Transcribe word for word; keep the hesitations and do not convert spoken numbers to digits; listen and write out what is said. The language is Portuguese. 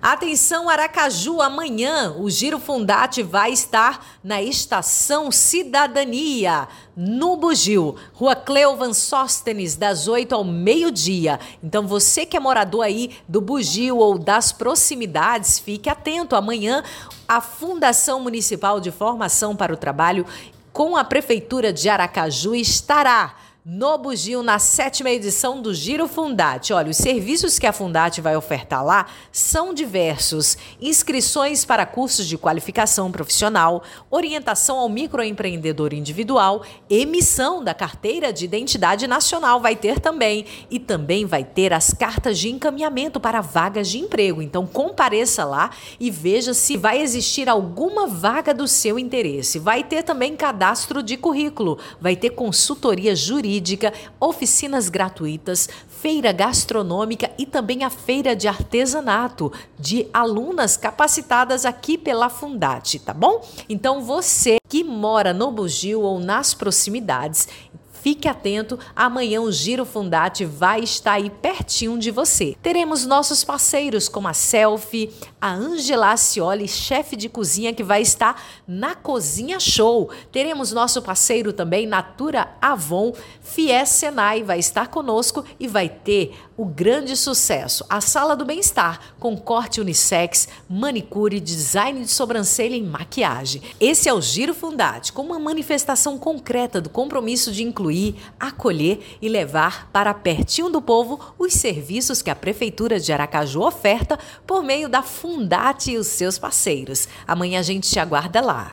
Atenção Aracaju, amanhã o Giro Fundarte vai estar na Estação Cidadania, no Bugio, Rua Cleovan Sóstenes, das oito ao meio-dia. Então você que é morador aí do Bugio ou das proximidades, fique atento. Amanhã a Fundação Municipal de Formação para o Trabalho com a Prefeitura de Aracaju estará no Bugio, na sétima edição do Giro Fundarte. Olha, os serviços que a Fundarte vai ofertar lá são diversos: inscrições para cursos de qualificação profissional, orientação ao microempreendedor individual, emissão da carteira de identidade nacional vai ter também, e também vai ter as cartas de encaminhamento para vagas de emprego. Então compareça lá e veja se vai existir alguma vaga do seu interesse. Vai ter também cadastro de currículo, vai ter consultoria jurídica, oficinas gratuitas, feira gastronômica e também a feira de artesanato de alunas capacitadas aqui pela Fundarte, tá bom? Então você que mora no Bugio ou nas proximidades, fique atento, amanhã o Giro Fundarte vai estar aí pertinho de você. Teremos nossos parceiros como a Selfie, a Angela Acioli, chefe de cozinha, que vai estar na Cozinha Show. Teremos nosso parceiro também, Natura Avon, Fies Senai, vai estar conosco e vai ter o grande sucesso, a Sala do Bem-Estar, com corte unissex, manicure, design de sobrancelha e maquiagem. Esse é o Giro Fundarte, com uma manifestação concreta do compromisso de incluir, acolher e levar para pertinho do povo os serviços que a Prefeitura de Aracaju oferta por meio da Fundarte e os seus parceiros. Amanhã a gente te aguarda lá.